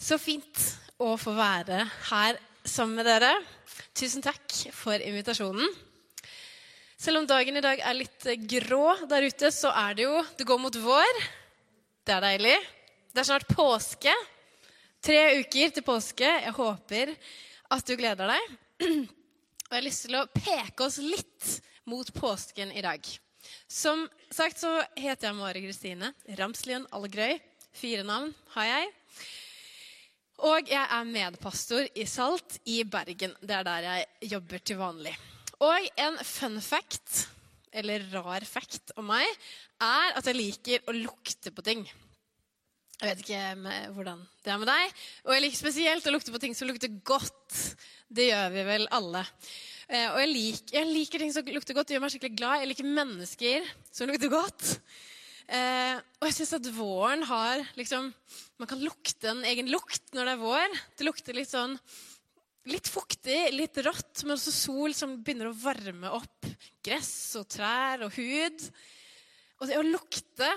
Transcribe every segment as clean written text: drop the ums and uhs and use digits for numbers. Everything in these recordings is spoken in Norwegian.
Så fint å få være her sammen med dere. Tusen takk for invitasjonen. Selv om dagen i dag er litt grå der ute, så er det går mot vår. Det er deilig. Det er snart påske. 3 uker til påske. Jeg håper at du gleder deg. Og jeg har lyst til å peke oss litt mot påsken i dag. Som sagt så heter jeg Mari Kristine Ramslien Algrøy. 4 navn har jeg. Og jeg er medpastor i Salt i Bergen. Det er der jeg jobber til vanlig. Og en fun fact, eller rar fact om meg, er at jeg liker å lukte på ting. Jeg vet ikke hvordan det er med deg. Og jeg liker spesielt å lukte på ting som lukter godt. Det gjør vi vel alle. Og jeg liker ting som lukter godt. Det gjør meg skikkelig glad. Jeg liker mennesker som lukter godt. Og jeg synes at våren har man kan lukte en egen lukt når det er vår. Det lukter litt sånn, litt fuktig, litt rått, men også sol som begynner å varme opp gress og trær og hud. Og det å lukte,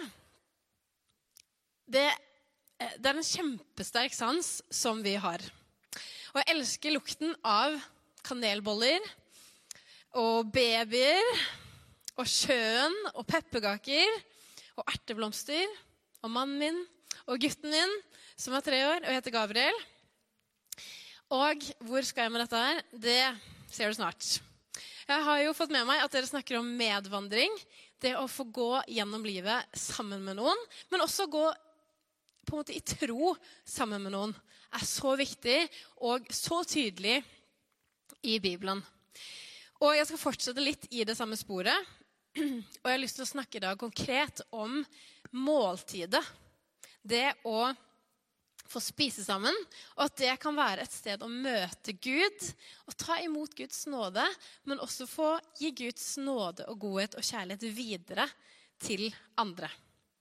det er en kjempesterk sans som vi har. Og jeg elsker lukten av kanelboller og babyer og sjøen og pepperkaker og erteblomster, og mannen min, og gutten min, som er 3 år, og heter Gabriel. Og hvor skal jeg med dette her? Det ser du snart. Jeg har jo fått med meg at dere snakker om medvandring, det å få gå gjennom livet sammen med noen, men også gå på en måte i tro sammen med noen, er så viktig og så tydelig i Bibelen. Og jeg skal fortsette litt i det samme sporet, og jeg har lyst til å snakke i dag konkret om måltidet. Det å få spise sammen, og at det kan være et sted å møte Gud, og ta imot Guds nåde, men også få gi Guds nåde og godhet og kjærlighet videre til andre.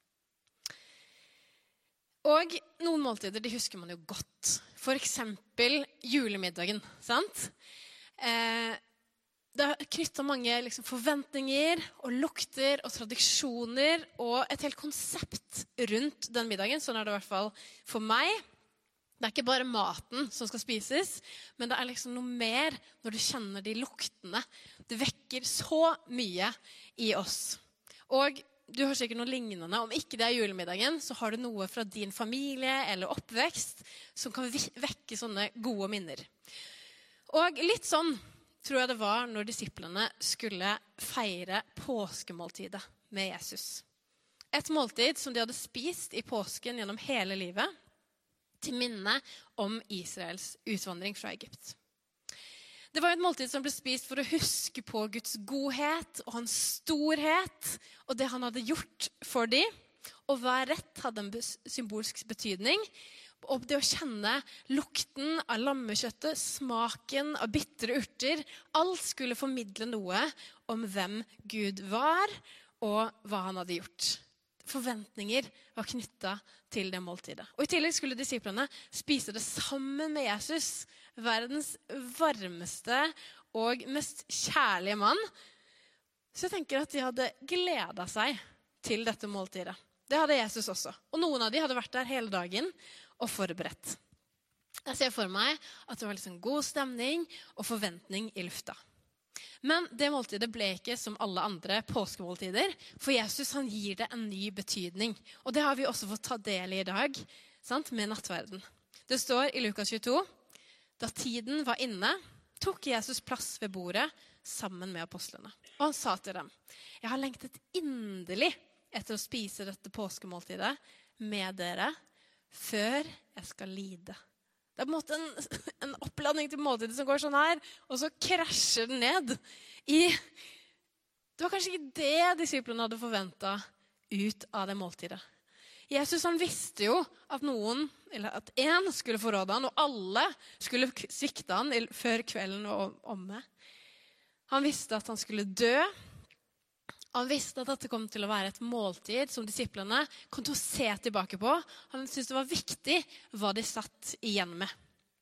Og noen måltider, de husker man jo godt. For eksempel julemiddagen, sant? Det har knyttet mange forventninger og lukter og tradisjoner og et helt konsept rundt den middagen. Sånn er det i hvert fall for meg. Det er ikke bare maten som skal spises, men det er noe mer når du kjenner de luktene. Det vekker så mye i oss. Og du har sikkert noe lignende. Om ikke det er julemiddagen, så har du noe fra din familie eller oppvekst som kan vekke sånne gode minner. Og litt sånn tror jeg det var når disiplene skulle feire påskemåltidet med Jesus. Et måltid som de hadde spist i påsken gjennom hele livet, til minne om Israels utvandring fra Egypt. Det var et måltid som ble spist for å huske på Guds godhet og hans storhet, og det han hadde gjort for dem. Og hver rett hadde en symbolsk betydning. Og det å kjenne lukten av lammekjøttet, smaken av bitre urter, alt skulle formidle noe om hvem Gud var og hva han hadde gjort. Forventninger var knyttet til det måltidet. Og i tillegg skulle disiplene spise det sammen med Jesus, verdens varmeste og mest kjærlige mann. Så jeg tenker at de hadde gledet seg til dette måltidet. Det hadde Jesus også. Og noen av de hadde vært der hele dagen og forberedt. Jeg ser for meg at det var god stemning og forventning i lufta. Men det måltidet ble ikke som alle andre påskemåltider, for Jesus han gir det en ny betydning. Og det har vi også fått ta del i dag, sant, med nattverden. Det står i Lukas 22, da tiden var inne, tok Jesus plass ved bordet sammen med apostlene. Og han sa til dem, jeg har lengtet inderlig etter å spise dette påskemåltidet med dere, før jeg skal lide. Det er på en måte en oppladning til måltidet som går sånn her, og så krasjer den ned i... Det var kanskje ikke det disiplene hadde forventet ut av det måltidet. Jesus han visste jo at noen, eller at en skulle forråde han, og alle skulle svikte han før kvelden var omme. Han visste at han skulle dø. Han visste at dette kom til å være et måltid som disiplene kom til å se tilbake på. Han syntes det var viktig hva de satt igjen med.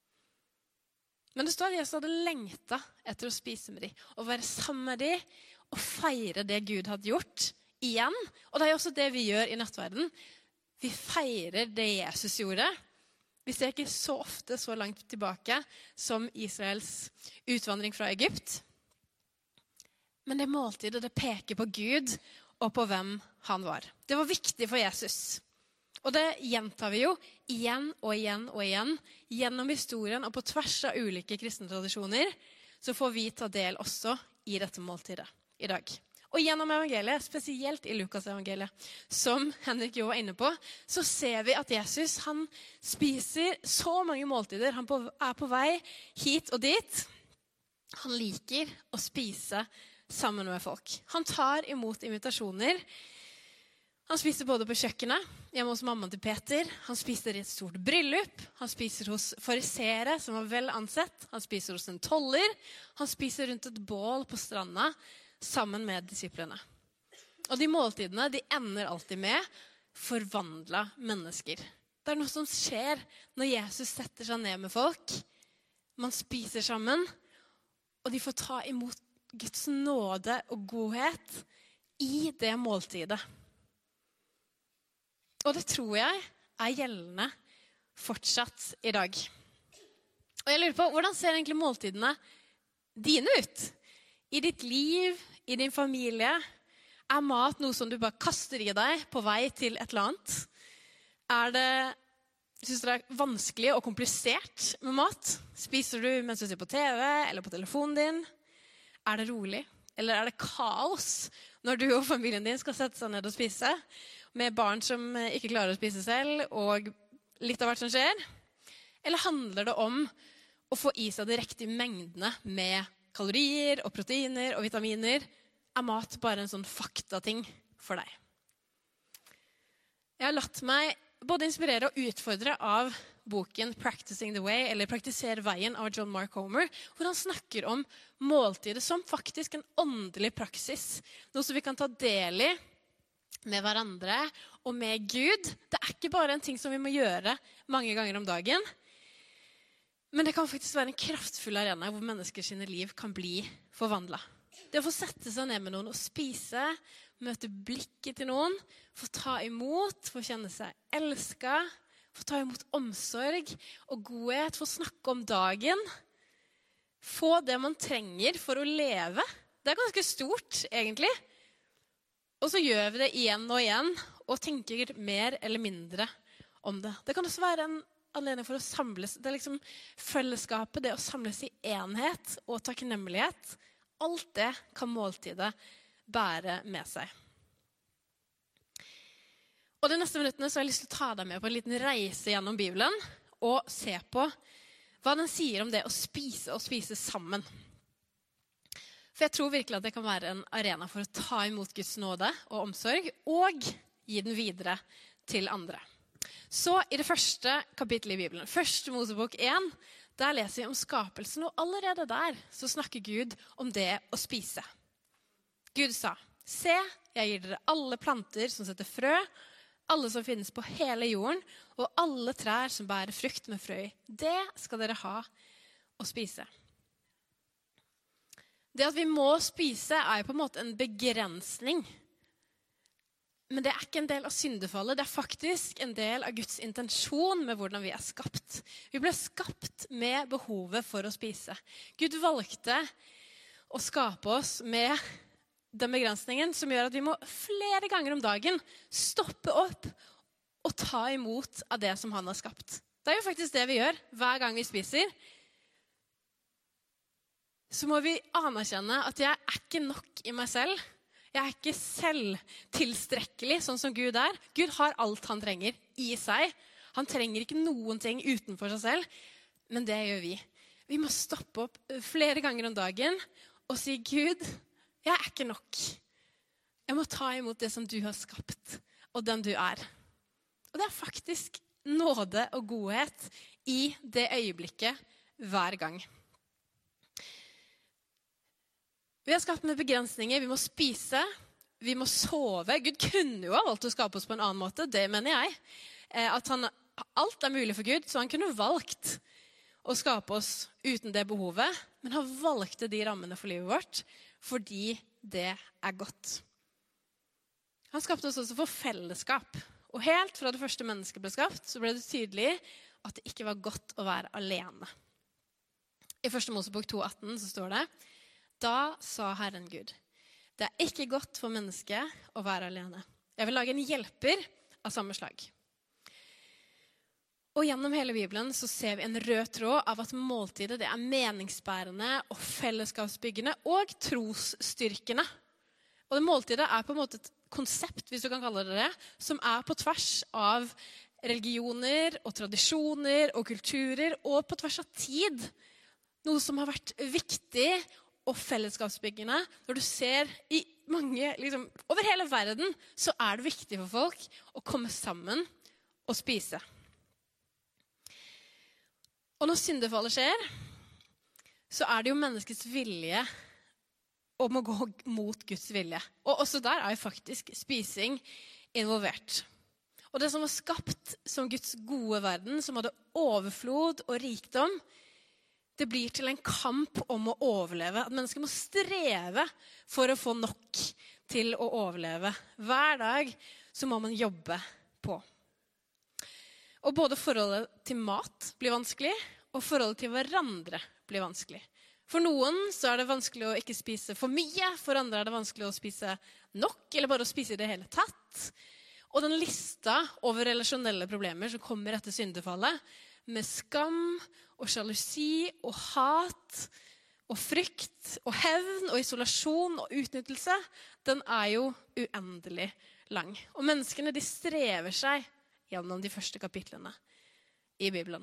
Men det står at Jesus hadde lengtet etter å spise med dem, og være sammen med dem, og feire det Gud hadde gjort igjen. Og det er også det vi gjør i nattverden. Vi feirer det Jesus gjorde. Vi ser ikke så ofte så langt tilbake som Israels utvandring fra Egypt. Men det måltidet, det peker på Gud og på hvem han var. Det var viktig for Jesus. Og det gjentar vi jo igjen og igjen og igjen. Gjennom historien og på tvers av ulike kristne tradisjoner, så får vi ta del også i dette måltidet i dag. Og gjennom evangeliet, spesielt i Lukas evangeliet, som Henrik jo var inne på, så ser vi at Jesus, han spiser så mange måltider. Han er på vei hit og dit. Han liker å spise sammen med folk. Han tar imot invitasjoner. Han spiser både på kjøkkenet, hjemme hos mammaen til Peter. Han spiser i et stort bryllup. Han spiser hos farisere, som var vel ansett. Han spiser hos en toller. Han spiser rundt et bål på stranda, sammen med disiplene. Og de måltidene, de ender alltid med forvandla mennesker. Det er noe som skjer når Jesus setter seg ned med folk. Man spiser sammen, og de får ta imot Guds nåde og godhet i det måltidet. Og det tror jeg er gjeldende fortsatt i dag. Og jeg lurer på, hvordan ser egentlig måltidene dine ut? I ditt liv, i din familie, er mat noe som du bare kaster i deg på vei til et eller annet? Synes du det er vanskelig og komplisert med mat? Spiser du mens du ser på TV eller på telefonen din? Er det rolig? Eller er det kaos når du og familien din skal sette seg ned og spise? Med barn som ikke klarer å spise selv, og litt av hvert som skjer? Eller handler det om å få i seg de riktige mengdene med kalorier og proteiner og vitaminer? Er mat bare en sånn faktating for deg? Jeg har latt meg både inspirere og utfordre av boken Practicing the Way, eller Praktisere veien av John Mark Comer, hvor han snakker om måltidet som faktisk en åndelig praksis. Noe som vi kan ta del i med hverandre og med Gud. Det er ikke bare en ting som vi må gjøre mange ganger om dagen, men det kan faktisk være en kraftfull arena hvor menneskers liv kan bli forvandlet. Det å få sette seg ned med noen og spise, møte blikket til noen, få ta imot, få kjenne seg elsket, få ta imot omsorg og godhet, få snakke om dagen, få det man trenger for å leve. Det er ganske stort, egentlig. Og så gjør vi det igjen og igjen, og tenker mer eller mindre om det. Det kan også være en anledning for å samles. Det er liksom fellesskapet, det å samles i enhet og takknemlighet. Alt det kan måltidet bære med seg. Og de neste minuttene så har jeg lyst til å ta deg med på en liten reise gjennom Bibelen, og se på hva den sier om det å spise og spise sammen. For jeg tror virkelig at det kan være en arena for å ta imot Guds nåde og omsorg, og gi den videre til andre. Så i det første kapittelet i Bibelen, første Mosebok 1, der leser vi om skapelsen, og allerede der så snakker Gud om det å spise. Gud sa, se, jeg gir dere alle planter som setter frø, alle som finnes på hele jorden, og alle trær som bærer frukt med frø i. Det skal dere ha å spise. Det at vi må spise er jo på en måte en begrensning. Men det er ikke en del av syndefallet. Det er faktisk en del av Guds intensjon med hvordan vi er skapt. Vi ble skapt med behovet for å spise. Gud valgte å skape oss med den begrensningen som gjør at vi må flere ganger om dagen stoppe opp og ta imot av det som han har skapt. Det er jo faktisk det vi gjør hver gang vi spiser. Så må vi anerkjenne at jeg er ikke nok i meg selv. Jeg er ikke selv tilstrekkelig sånn som Gud er. Gud har alt han trenger i seg. Han trenger ikke noen ting utenfor seg selv, men det gjør vi. Vi må stoppe opp flere ganger om dagen og si, Gud, jeg er ikke nok. Jeg må ta imot det som du har skapt, og den du er. Og det er faktisk nåde og godhet i det øyeblikket hver gang. Vi er skapt med begrensninger, vi må spise, vi må sove. Gud kunne jo ha valgt å skape oss på en annen måte, det mener jeg. At alt er mulig for Gud, så han kunne valgt å skape oss uten det behovet, men han valgte de rammene for livet vårt, fordi det er godt. Han skapte oss også for fellesskap, Og helt fra det første mennesket ble skapt, så ble det tydelig at det ikke var godt å være alene. I 1. Mosebok 2,18 så står det: Da sa Herren Gud, det er ikke godt for mennesket å være alene. Jeg vil lage en hjelper av samme slag. Og gjennom hele Bibelen så ser vi en rød tråd av at måltidet det er meningsbærende og fellesskapsbyggende og trosstyrkende. Og det måltidet er på en måte et konsept, hvis du kan kalle det det, som er på tvers av religioner og tradisjoner og kulturer, og på tvers av tid. Noe som har vært viktig og fellesskapsbyggende. Når du ser i mange, over hele verden, så er det viktig for folk å komme sammen og spise. Og når syndefallet skjer, så er det jo menneskets vilje om å gå mot Guds vilje. Og også der er jo faktisk spising involvert. Og det som var skapt som Guds gode verden, som hadde overflod og rikdom, det blir til en kamp om å overleve. At mennesker må streve for å få nok til å overleve. Hver dag så må man jobbe på. Og både forholdet til mat blir vanskelig, og forholdet til hverandre blir vanskelig. For noen så er det vanskelig å ikke spise for mye, for andre er det vanskelig å spise nok, eller bare å spise i det hele tatt. Og den lista over relasjonelle problemer som kommer etter syndefallet, med skam og sjalusi og hat og frykt og hevn og isolasjon og utnyttelse, den er jo uendelig lang. Og menneskene de strever seg gjennom de første kapitlene i Bibelen.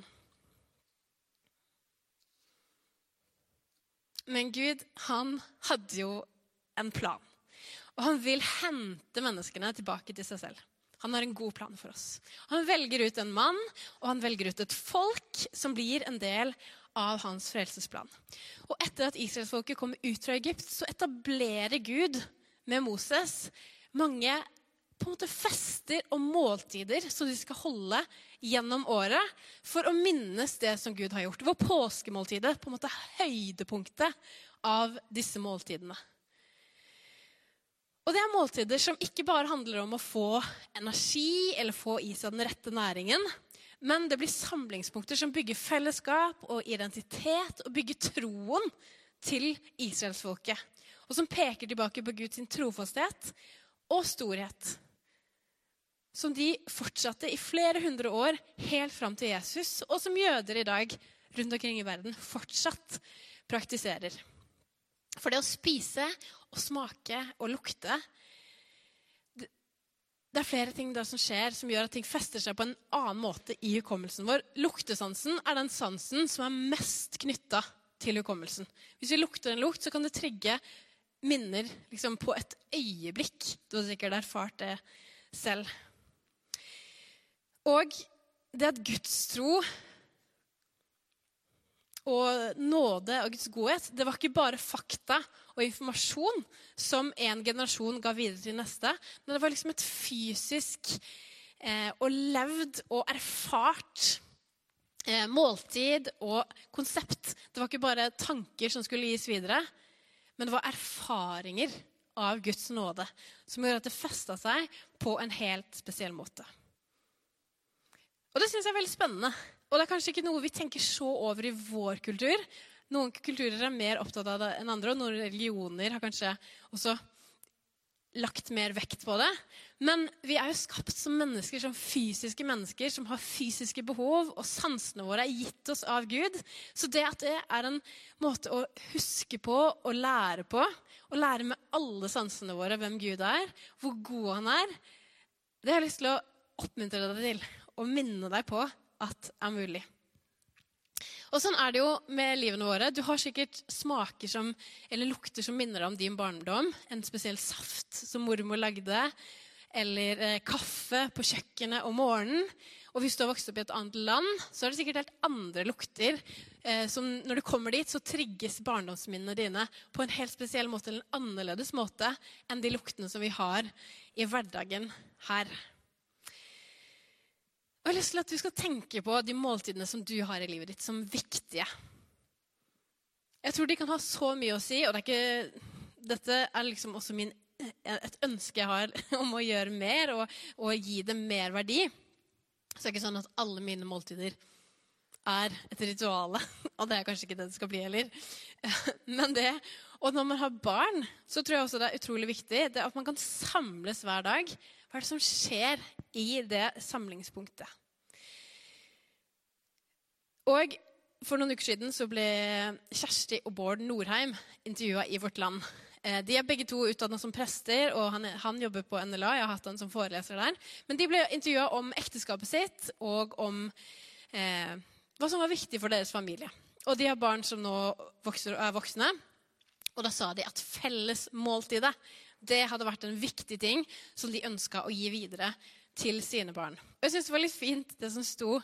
Men Gud, han hadde jo en plan. Og han vil hente menneskene tilbake til seg selv. Han har en god plan for oss. Han velger ut en mann, og han velger ut et folk som blir en del av hans frelsesplan. Og etter at Israelsfolket kommer ut fra Egypt, så etablerer Gud med Moses mange på en måte fester og måltider som de skal holde gjennom året for å minnes det som Gud har gjort. Hvor påskemåltidet på en måte er høydepunktet av disse måltidene. Og det er måltider som ikke bare handler om å få energi eller få i seg den rette næringen, men det blir samlingspunkter som bygger fellesskap og identitet og bygger troen til Israelsfolket. Og som peker tilbake på Guds trofasthet og storhet. Som de fortsatte i flere hundre år helt fram til Jesus, og som jøder i dag rundt omkring i verden fortsatt praktiserer. For det å spise og smake og lukte, det er flere ting der som skjer som gjør at ting fester seg på en annen måte i hukommelsen vår. Luktesansen er den sansen som er mest knyttet til hukommelsen. Hvis vi lukter en lukt, så kan det trigge minner på et øyeblikk. Du har sikkert erfart det selv. Og det at Guds tro og nåde og Guds godhet, det var ikke bare fakta og informasjon som en generasjon ga videre til neste, men det var et fysisk og levd og erfart måltid og konsept. Det var ikke bare tanker som skulle gis videre, men det var erfaringer av Guds nåde som gjorde at det festet seg på en helt spesiell måte. Og det synes jeg er veldig spennende. Og det er kanskje ikke noe vi tenker så over i vår kultur. Noen kulturer er mer opptatt av det enn andre, og noen religioner har kanskje også lagt mer vekt på det. Men vi er jo skapt som mennesker, som fysiske mennesker, som har fysiske behov, og sansene våre er gitt oss av Gud. Så det at det er en måte å huske på og lære med alle sansene våre hvem Gud er, hvor god han er, det har jeg lyst til å oppmuntre deg til, og minne deg på at er mulig. Og sånn er det jo med livene våre. Du har sikkert smaker eller lukter som minner om din barndom. En spesiell saft som mormor lagde, eller kaffe på kjøkkenet om morgenen. Og hvis du har vokst opp i et annet land, så er det sikkert helt andre lukter. Som når du kommer dit, så trigges barndomsminnene dine på en helt spesiell måte, eller en annerledes måte, enn de luktene som vi har i hverdagen her. Og jeg har lyst til at du skal tenke på de måltidene som du har i livet ditt som viktige. Jeg tror de kan ha så mye å si, og dette er også min et ønske jeg har om å gjøre mer og gi det mer verdi. Så det er ikke sånn at alle mine måltider er et rituale, og det er kanskje ikke det det skal bli heller. Men det, og når man har barn, så tror jeg også det er utrolig viktig det at man kan samles hver dag. Hva er det som skjer i det samlingspunktet? Og for noen uker siden så ble Kjersti og Bård Nordheim intervjuet i Vårt Land. De er begge to utdannet som prester, og han jobber på NLA. Jeg har hatt han som foreleser der. Men de ble intervjuet om ekteskapet sitt, og om hva som var viktig for deres familie. Og de har barn som nå er voksne. Og da sa de at felles måltidet, det hadde vært en viktig ting som de ønsket å gi videre til sine barn. Og jeg synes det var litt fint det som sto,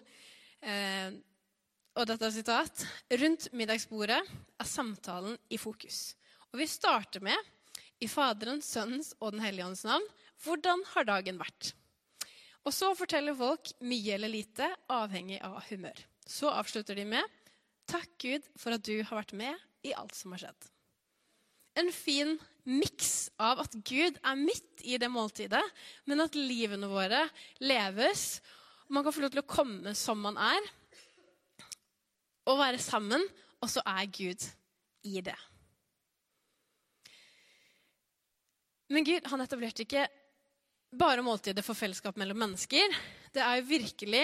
og dette er sitat: rundt middagsbordet er samtalen i fokus. Og vi starter med, i Faderens, Sønnens og Den Hellige Ånds navn, hvordan har dagen vært? Og så forteller folk mye eller lite, avhengig av humør. Så avslutter de med, takk Gud for at du har vært med i alt som har skjedd. En fin miks av at Gud er midt i det måltidet, men at livene våre leves. Man kan få lov til å komme som man er, og være sammen, og så er Gud i det. Men Gud, han etablerte ikke bare måltidet for fellesskap mellom mennesker. Det er jo virkelig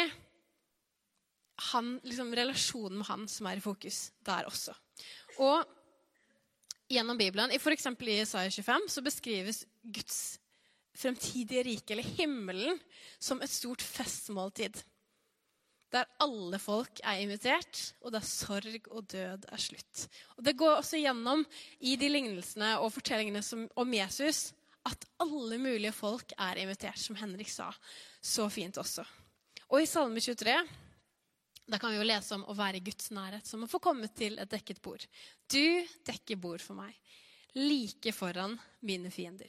relasjonen med han som er i fokus der også. Og gjennom Bibelen, for eksempel i Jesaja 25, så beskrives Guds fremtidige rike, eller himmelen, som et stort festmåltid. Der alle folk er invitert, og der sorg og død er slutt. Og det går også gjennom i de lignelsene og fortellingene om Jesus, at alle mulige folk er invitert, som Henrik sa. Så fint også. Og i Salme 23, da kan vi jo lese om å være i Guds nærhet, som å få komme til et dekket bord. Du dekker bord for meg, like foran mine fiender.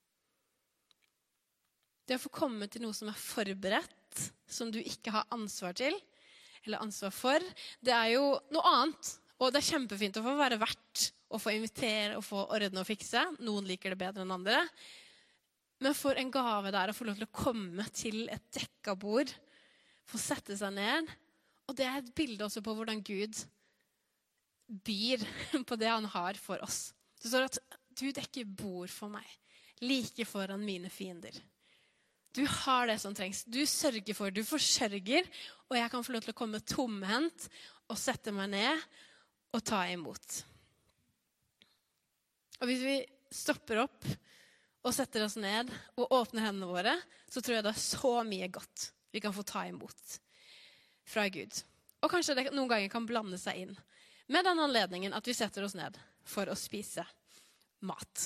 Det å få komme til noe som er forberedt, som du ikke har ansvar til, eller ansvar for, det er jo noe annet. Og det er kjempefint å få være vert, og få invitere, og få ordne og fikse. Noen liker det bedre enn andre. Men for en gave der å få lov til å komme til et dekket bord, få sette seg ned, og det er et bilde også på hvordan Gud byr på det han har for oss. Det står at du dekker bord for meg, like foran mine fiender. Du har det som trengs. Du sørger for, du forsørger, og jeg kan få lov til å komme tomhendt og sette meg ned og ta imot. Og hvis vi stopper opp og setter oss ned og åpner hendene våre, så tror jeg det er så mye godt vi kan få ta imot fra Gud. Og kanskje det noen ganger kan blande seg inn med den anledningen at vi setter oss ned for å spise mat.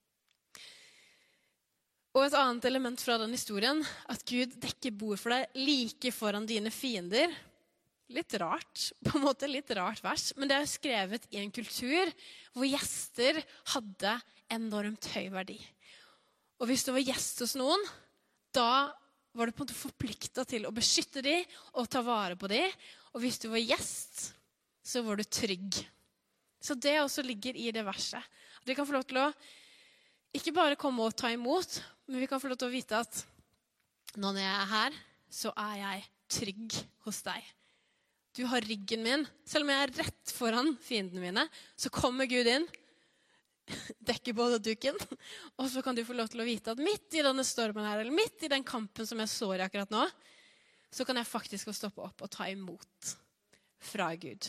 Og et annet element fra den historien, at Gud dekker bord for deg like foran dine fiender. Litt rart, på en måte litt rart vers, men det er skrevet i en kultur hvor gjester hadde enormt høy verdi. Og hvis du var gjest hos noen, da var du på en måte forpliktet til å beskytte dem og ta vare på dem. Og hvis du var gjest, så var du trygg. Så det også ligger i det verset. At vi kan få lov til å ikke bare komme og ta imot, men vi kan få lov til å vite at når jeg er her, så er jeg trygg hos deg. Du har ryggen min. Selv om jeg er rett foran fiendene mine, så kommer Gud inn, dekker både duken, og så kan du få lov til å vite at midt i denne stormen her, eller midt i den kampen som jeg står i akkurat nå, så kan jeg faktisk få stoppe opp og ta imot fra Gud.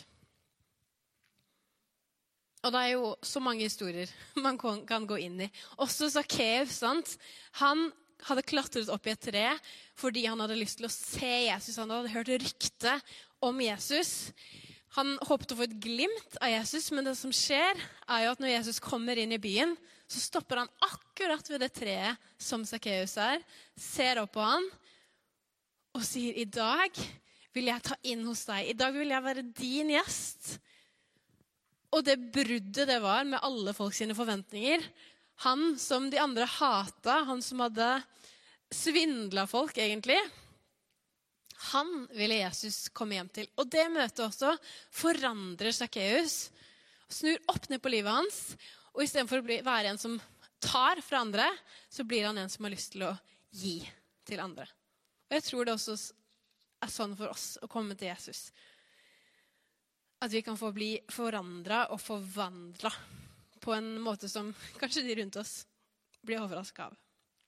Og det er jo så mange historier man kan gå inn i. Også Zacchaeus, sant? Han hadde klatret opp i et tre fordi han hadde lyst til å se Jesus. Han hadde hørt rykte om Jesus. Han håpet å få et glimt av Jesus, men det som skjer er jo at når Jesus kommer inn i byen, så stopper han akkurat ved det treet som Zacchaeus er, ser opp på han og sier, i dag vil jeg ta inn hos deg. I dag vil jeg være din gjest. Og det bruddet det var med alle folk sine forventninger. Han som de andre hatet, han som hadde svindlet folk egentlig, han ville Jesus komme hjem til. Og det møtet også forandrer Zacchaeus, snur opp ned på livet hans, og i stedet for å være en som tar fra andre, så blir han en som har lyst til å gi til andre. Og jeg tror det også er sånn for oss å komme til Jesus. At vi kan få bli forandret og forvandlet på en måte som kanskje de rundt oss blir overrasket av.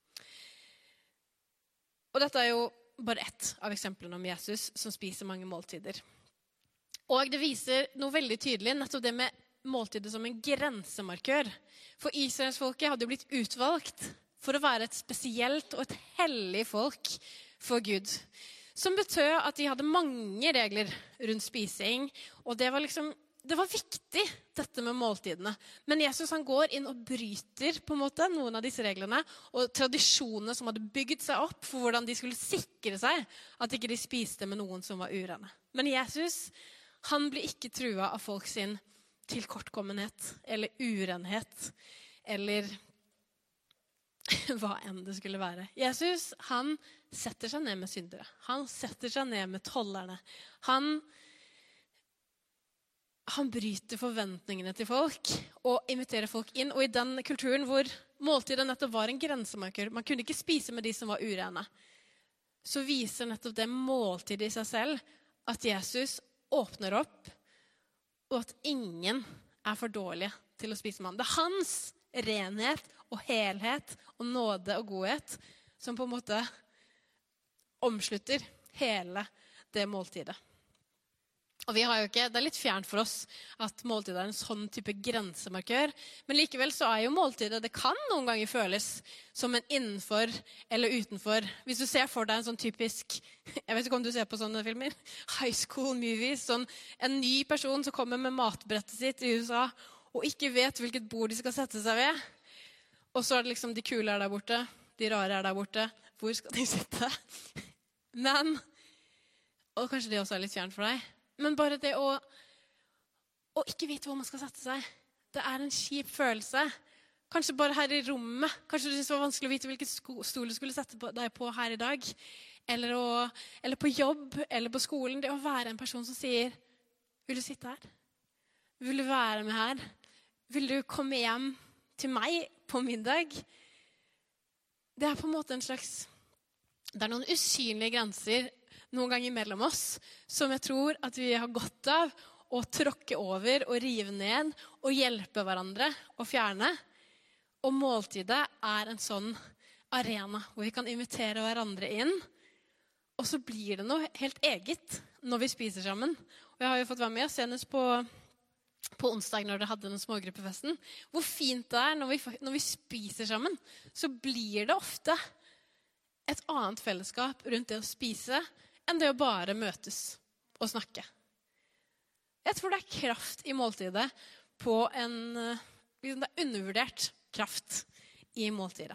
Og dette er jo bare ett av eksemplene om Jesus som spiser mange måltider. Og det viser noe veldig tydelig, nettopp det med måltidet som en grensemarkør. For Israelsfolket hadde jo blitt utvalgt for å være et spesielt og et hellig folk for Gud. Som betød at de hadde mange regler rundt spising, og det var viktig, dette med måltidene. Men Jesus han går inn og bryter på en måte noen av disse reglene, og tradisjonene som hadde bygd seg opp for hvordan de skulle sikre seg at ikke de spiste med noen som var urene. Men Jesus, han blir ikke trua av folk sin tilkortkommenhet, eller urenhet, eller hva enn det skulle være. Jesus, han setter seg ned med syndere. Han setter seg ned med tollerne. Han bryter forventningene til folk og inviterer folk inn. Og i den kulturen hvor måltidet nettopp var en grensemarkør, man kunne ikke spise med de som var urene, så viser nettopp det måltidet i seg selv at Jesus åpner opp, og at ingen er for dårlige til å spise med ham. Det er hans renhet og helhet og nåde og godhet som på en måte omslutter hele det måltidet. Og vi har jo ikke, det er litt fjernt for oss at måltidet er en sånn type grensemarkør, men likevel så er jo måltidet, det kan noen ganger føles som en innenfor eller utenfor. Hvis du ser for deg en sånn typisk, jeg vet ikke om du ser på sånne filmer, high school movies, sånn en ny person som kommer med matbrettet sitt i USA og ikke vet hvilket bord de skal sette seg ved. Og så er det liksom de kule er der borte, de rare er der borte. Hvor skal de sitte? Men, og kanskje det også er litt fjernt for deg, men bare det å ikke vite hvor man skal sette seg, det er en kjip følelse. Kanskje bare her i rommet, kanskje du synes det var vanskelig å vite hvilket stol du skulle sette deg på her i dag, eller på jobb, eller på skolen. Det å være en person som sier, vil du sitte her? Vil du være med her? Vil du komme hjem til meg på middag? Det er på en måte en slags, det er noen usynlige grenser noen ganger mellom oss, som jeg tror at vi har godt av å tråkke over og rive ned og hjelpe hverandre å fjerne. Og måltidet er en sånn arena hvor vi kan invitere hverandre inn, og så blir det noe helt eget når vi spiser sammen. Og jeg har jo fått være med senest på onsdag når dere hadde den smågruppefesten. Hvor fint det er når vi spiser sammen, så blir det ofte et annet fellesskap rundt det å spise enn det å bare møtes og snakke. Jeg tror det er kraft i måltidet på det er undervurdert kraft i måltidet.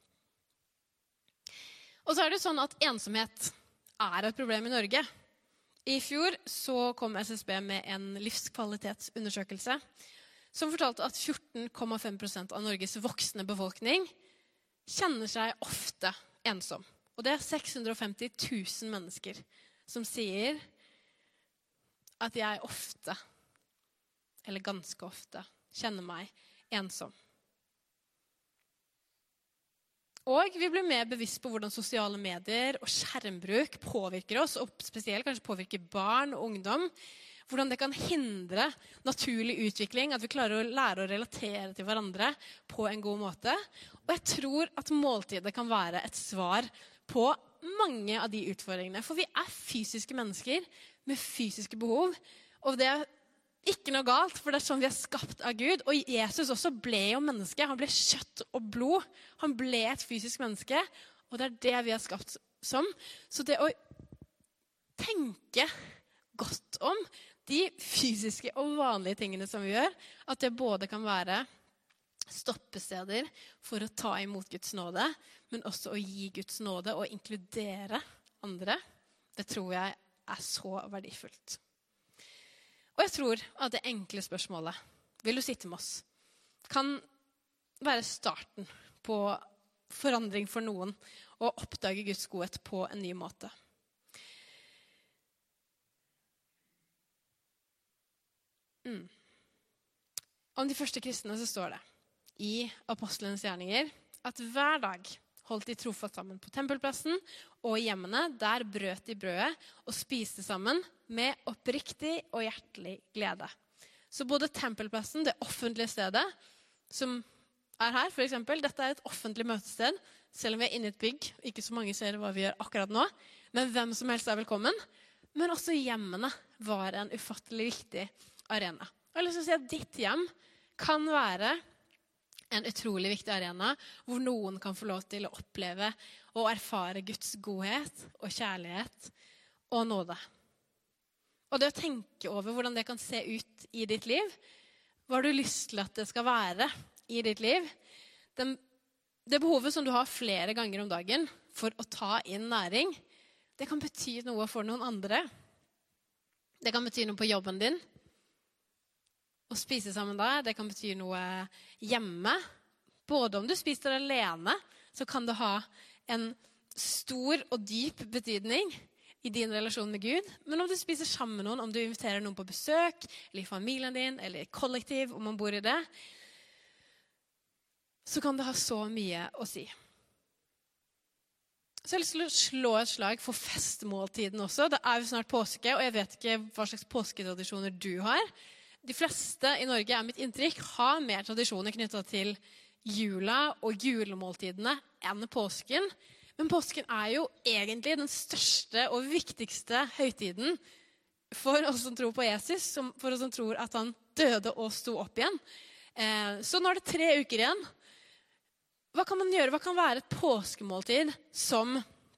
Og så er det sånn at ensomhet er et problem i Norge. I fjor så kom SSB med en livskvalitetsundersøkelse som fortalte at 14,5% av Norges voksne befolkning kjenner seg ofte ensom. Og det er 650 000 mennesker som sier at jeg ofte, eller ganske ofte, kjenner meg ensom. Og vi blir mer bevisst på hvordan sosiale medier og skjermbruk påvirker oss, og spesielt kanskje påvirker barn og ungdom. Hvordan det kan hindre naturlig utvikling, at vi klarer å lære å relatere til hverandre på en god måte. Og jeg tror at måltidet kan være et svar på mange av de utfordringene. For vi er fysiske mennesker med fysiske behov, og det er ikke noe galt, for det er sånn vi er skapt av Gud. Og Jesus også ble jo menneske. Han ble kjøtt og blod. Han ble et fysisk menneske, og det er det vi er skapt som. Så det å tenke godt om de fysiske og vanlige tingene som vi gjør, at det både kan være stoppesteder for å ta imot Guds nåde, men også å gi Guds nåde og inkludere andre, det tror jeg er så verdifullt. Og jeg tror at det enkle spørsmålet, vil du sitte med oss, kan være starten på forandring for noen, og oppdage Guds godhet på en ny måte. Om de første kristne så står det: i Apostlenes gjerninger at hver dag holdt de trofast sammen på tempelplassen og i hjemmene. Der brøt de brødet og spiste sammen med oppriktig og hjertelig glede. Så både tempelplassen, det offentlige stedet, som her for eksempel, dette et offentlig møtested, selv om vi inne i et bygg, ikke så mange ser hva vi gjør akkurat nå, men hvem som helst velkommen. Men også hjemmene var en ufattelig viktig arena. Jeg har lyst til å si at ditt hjem kan være en utrolig viktig arena hvor noen kan få lov til å oppleve og erfare Guds godhet og kjærlighet og nåde. Og det å tenke over hvordan det kan se ut i ditt liv, hva har du lyst til at det skal være i ditt liv? Det behovet som du har flere ganger om dagen for å ta inn næring, det kan bety noe for noen andre. Det kan bety noe på jobben din. Å spise sammen der, det kan bety noe hjemme. Både om du spiser alene, så kan det ha en stor og dyp betydning i din relasjon med Gud. Men om du spiser sammen med noen, om du inviterer noen på besøk, eller i familien din, eller i kollektiv, om man bor i det, så kan det ha så mye å si. Så jeg har lyst til å slå et slag for festmåltiden også. Det jo snart påske, og jeg vet ikke hva slags påsketradisjoner du har. De fleste i Norge, mitt inntrykk, har mer tradisjoner knyttet til jula og julemåltidene enn påsken. Men påsken jo egentlig den største og viktigste høytiden for oss som tror på Jesus, for oss som tror at han døde og sto opp igjen. Så nå det 3 uker igjen. Hva kan man gjøre? Hva kan være et påskemåltid som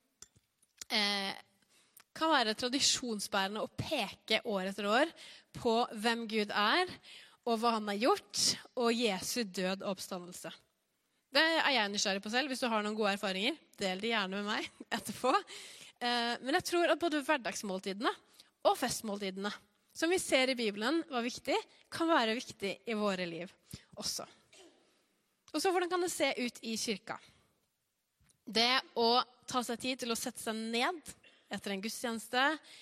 kan være tradisjonsbærende og peke år etter år på hvem Gud og hva han har gjort, og Jesu død og oppstandelse? Det jeg nysgjerrig på selv. Hvis du har noen gode erfaringer, del det gjerne med meg etterpå. Men jeg tror at både hverdagsmåltidene og festmåltidene, som vi ser i Bibelen var viktig, kan være viktig i våre liv også. Og så hvordan kan det se ut i kirka? Det å ta seg tid til å sette seg ned etter en gudstjeneste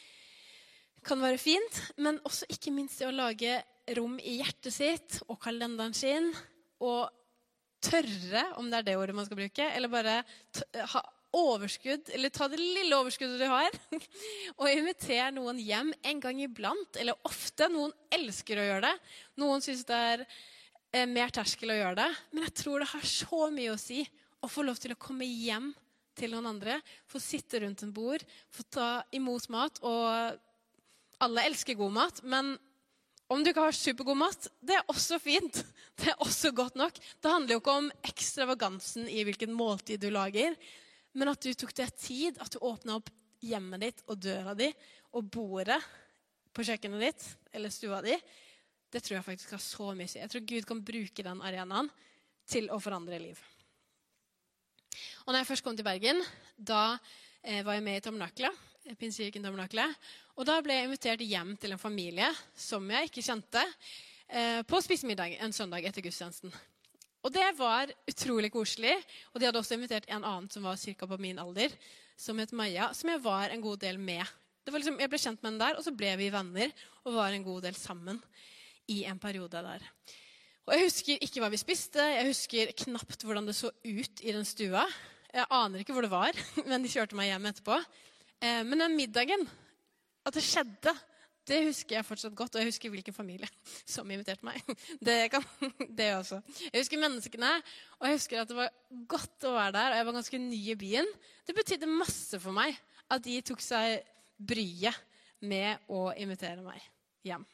kan være fint, men også ikke minst det å lage rom i hjertet sitt og kalenderen sin, og tørre, om det det ordet man skal bruke, eller bare ha overskudd, eller ta det lille overskuddet du har, og invitere noen hjem en gang iblant, eller ofte. Noen elsker å gjøre det. Noen synes det mer terskel å gjøre det, men jeg tror det har så mye å si å få lov til å komme hjem til noen andre, få sitte rundt en bord, få ta imot mat, og alle elsker god mat, men om du ikke har supergod mat, det også fint. Det også godt nok. Det handler jo ikke om ekstravagansen i hvilken måltid du lager, men at du tok deg tid, at du åpnet opp hjemmet ditt og døra di og bordet på kjøkkenet ditt, eller stua di. Det tror jeg faktisk har så mye å si. Jeg tror Gud kan bruke den arenaen til å forandre liv. Og når jeg først kom til Bergen, da var jeg med i Tabernaklet, Pinsekirken Tabernaklet, og da ble jeg invitert hjem til en familie som jeg ikke kjente, på spisemiddag en søndag etter gudstjenesten. Og det var utrolig koselig, og de hadde også invitert en annen som var cirka på min alder, som het Maja, som jeg var en god del med. Det var liksom, jeg ble kjent med henne der, og så ble vi venner og var en god del sammen i en periode der. Og jeg husker ikke hva vi spiste, jeg husker knapt hvordan det så ut i den stua. Jeg aner ikke hvor det var, men de kjørte meg hjem etterpå. Men den middagen, at det skjedde, det husker jeg fortsatt godt, og jeg husker hvilken familie som inviterte meg. Det også. Jeg husker menneskene, og jeg husker at det var godt å være der, og jeg var ganske ny i byen. Det betydde masse for meg at de tok seg bryet med å invitere meg hjem.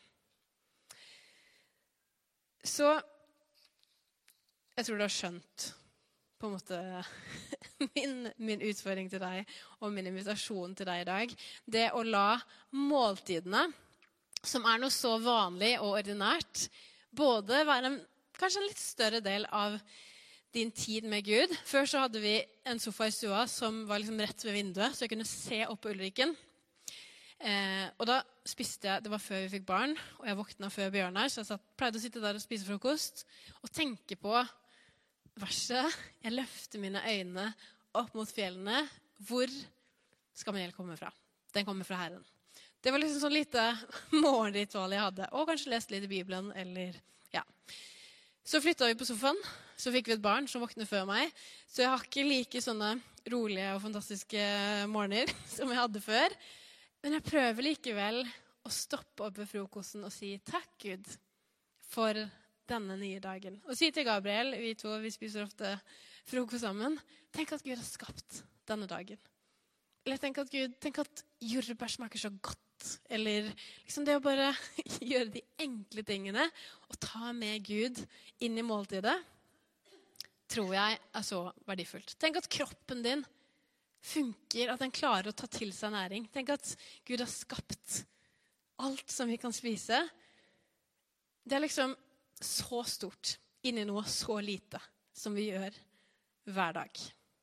Så jeg tror du har skjønt på en måte min utfordring til deg og min invitasjon til deg i dag. Det å la måltidene, som noe så vanlig og ordinært, både være kanskje en litt større del av din tid med Gud. Før så hadde vi en sofa i stua som var liksom rett ved vinduet, så jeg kunne se opp på Ulriken. Og da spiste jeg, det var før vi fikk barn, og jeg våkna før Bjørnar, så jeg pleide å sitte der og spise frokost, og tenke på verset, jeg løfter mine øyne opp mot fjellene, hvor skal min hjelp komme fra? Den kommer fra Herren. Det var liksom sånn lite morgenritual jeg hadde, og kanskje lest litt i Bibelen, eller ja. Så flyttet vi på sofaen, så fikk vi et barn som våkner før meg. Så jeg har ikke like sånne rolige og fantastiske morgener som jeg hadde før. Men jeg prøver likevel å stoppe opp ved frokosten og si takk Gud for denne nye dagen. Og si til Gabriel, vi spiser ofte frokost sammen, tenk at Gud har skapt denne dagen. Eller tenk at jordbær smaker så godt. Eller liksom det å bare gjøre de enkle tingene og ta med Gud inn i måltidet, tror jeg er så verdifullt. Tenk at kroppen din funker, at den klarer å ta til seg næring. Tenk at Gud har skapt alt som vi kan spise. Det er liksom så stort inni noe så lite som vi gjør hver dag.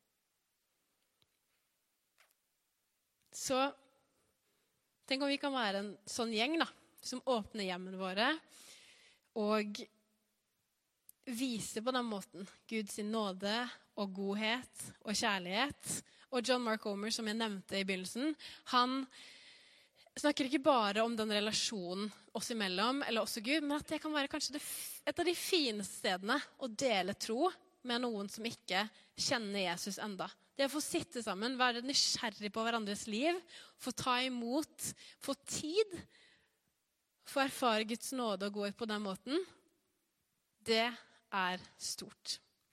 Så tenk om vi kan være en sånn gjeng da, som åpner hjemmene våre og viser på den måten Guds nåde og godhet og kjærlighet. Og John Mark Comer, som jeg nevnte i begynnelsen, han snakker ikke bare om den relasjonen oss imellom, eller oss og Gud, men at det kan være kanskje et av de fineste stedene å dele tro med noen som ikke kjenner Jesus enda. Det å få sitte sammen, være nysgjerrig på hverandres liv, få ta imot, få tid, få erfare Guds nåde og gå ut på den måten, det er stort.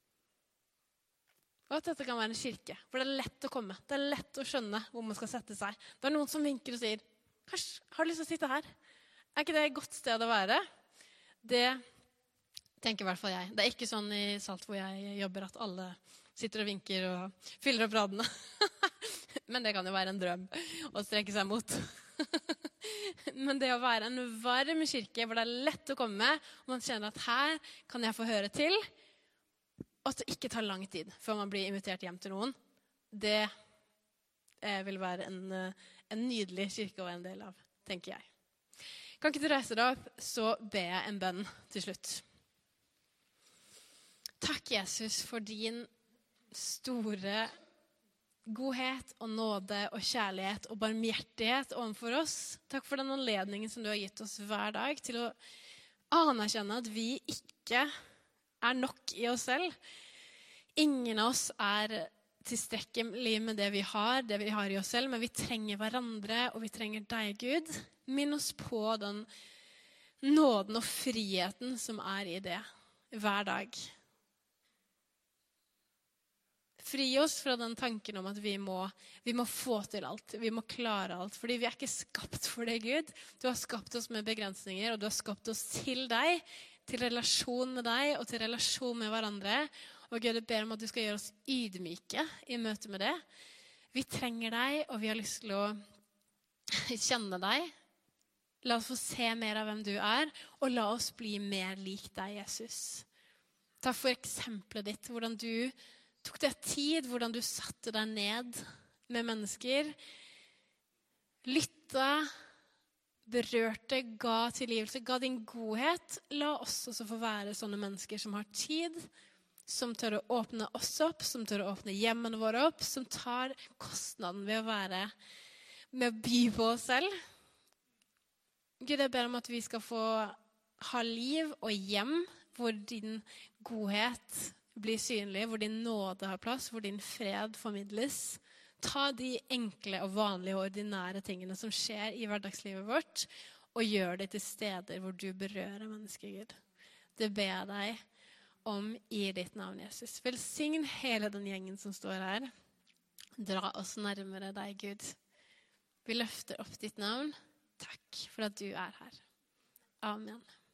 Og at dette kan være en kirke, for det er lett å komme. Det er lett å skjønne hvor man skal sette seg. Det er noen som vinker og sier, kanskje, har du lyst til å sitte her? Er ikke det et godt sted å være? Det tenker i hvert fall jeg. Det er ikke sånn i Salt hvor jeg jobber at alle sitter og vinker og fyller opp radene. Men det kan jo være en drøm å strekke seg mot. Men det å være en varm kirke hvor det er lett å komme, og man kjenner at her kan jeg få høre til, og at det ikke tar lang tid før man blir invitert hjem til noen, det vil være en nydelig kirke å være en del av, tenker jeg. Kan ikke du reise deg opp, så ber jeg en bønn til slutt. Takk, Jesus, for din store godhet og nåde og kjærlighet og barmhjertighet overfor oss. Takk for den anledningen som du har gitt oss hver dag til å anerkjenne at vi ikke er nok i oss selv. Ingen av oss er tilstrekkelig med det vi har i oss selv, men vi trenger hverandre, og vi trenger deg, Gud. Minn oss på den nåden og friheten som er i det hver dag. Fri oss fra den tanken om at vi må få til alt, vi må klare alt, fordi vi er ikke skapt for det, Gud. Du har skapt oss med begrensninger, og du har skapt oss til deg, til relasjon med deg og til relasjon med hverandre. Og Gud, jeg ber om at du skal gjøre oss ydmyke i møte med det. Vi trenger deg, og vi har lyst til å kjenne deg. La oss få se mer av hvem du er, og la oss bli mer lik deg, Jesus. Takk for eksempelet ditt, hvordan du tok deg tid, hvordan du satte deg ned med mennesker, lytta, berørte, ga tilgivelse, ga din godhet. La oss også få være sånne mennesker som har tid, som tør å åpne oss opp, som tør å åpne hjemmene våre opp, som tar kostnaden ved å by på oss selv. Gud, jeg ber om at vi skal få ha liv og hjem hvor din godhet blir synlig, hvor din nåde har plass, hvor din fred formidles. Ta de enkle og vanlige og ordinære tingene som skjer i hverdagslivet vårt, og gjør det til steder hvor du berører mennesker, Gud. Det ber jeg deg om i ditt navn, Jesus. Velsign hele den gjengen som står her. Dra oss nærmere deg, Gud. Vi løfter opp ditt navn. Takk for at du er her. Amen.